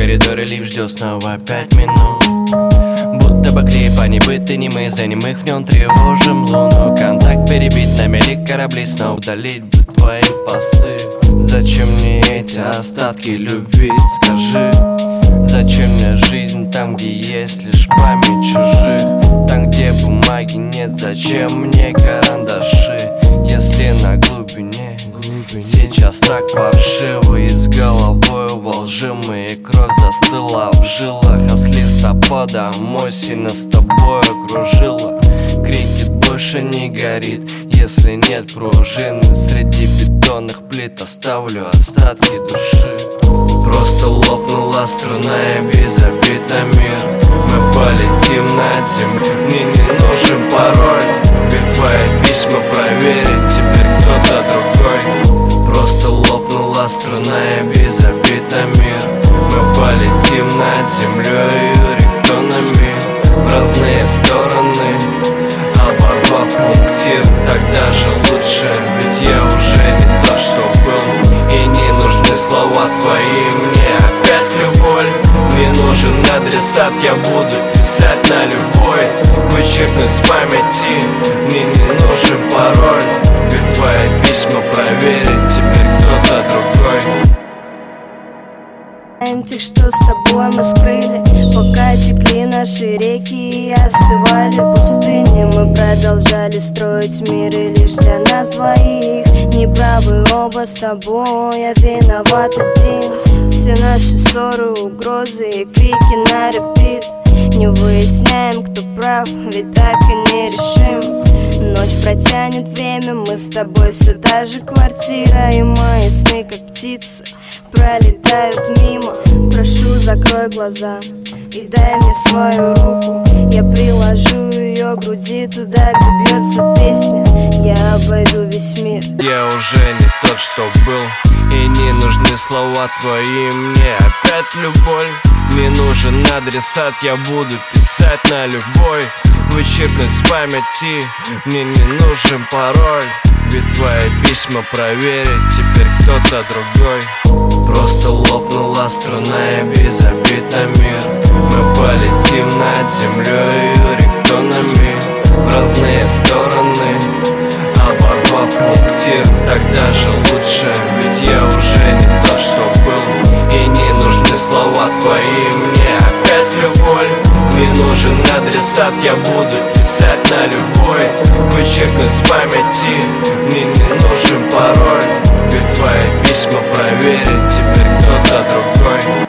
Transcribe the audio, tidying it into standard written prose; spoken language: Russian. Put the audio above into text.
коридоре лифт ждет снова 5 минут. Будто бы клип, а не быт, и не мы, за немых в нем тревожим луну. Контакт перебит, на мели корабли, снова удалить бы твои посты. Зачем мне эти остатки любви, скажи? Зачем мне жизнь там, где есть лишь память чужих? Там, где бумаги нет, зачем мне карандаши? Если на глубине сейчас так паршиво, и с головой во лжи, и кровь застыла в жилах, а с листопадом осень нас с тобой окружила. Крикет больше не горит, если нет пружины. Среди бетонных плит оставлю остатки души. Просто лопнула струна и без обид на мир. Мы полетим над землей, мне не нужен пароль. Ведь твои письма проверить теперь кто-то другой. Просто лопнула струна и без обид на мир. Мы полетим над землей, рек на мир, в разные стороны, оборвав пунктир. Так даже лучше, ведь я уже не тот, что был. И не нужны слова твои мне, опять любовь. Мне нужен адресат, я буду писать на любой. Вычеркнуть с памяти, мне не нужен пароль. Ведь твои письма проверить теперь кто-то другой. Тех, что с тобой мы скрыли, пока текли наши реки и остывали пустыни. Мы продолжали строить мир, и лишь для нас двоих. Неправы оба с тобой, я виноват один. Все наши ссоры, угрозы и крики на репит. Не выясняем, кто прав, ведь так и не решим. Ночь протянет время, мы с тобой все та же квартира. И мои сны, как птицы, пролетают мимо. Прошу, закрой глаза и дай мне свою руку. Я приложу ее к груди, туда, где бьется песня. Я обойду весь мир. Я уже не тот, что был, и не нужны слова твои мне, опять любовь. Мне нужен адресат, я буду писать на любой. Вычеркнуть с памяти, мне не нужен пароль. Ведь твои письма проверить теперь кто-то другой. Просто лопнула струна и без обид на мир. Мы полетим над землей, рек на мир, в разные стороны, оборвав пунктир. Так даже лучше, ведь я уже не тот, что был. И не нужны слова твои мне, опять любовь. Мне нужен адресат, я буду писать на любой. Вычеркнуть с памяти, мне не нужен пароль. Ведь твои письма проверить теперь кто-то другой.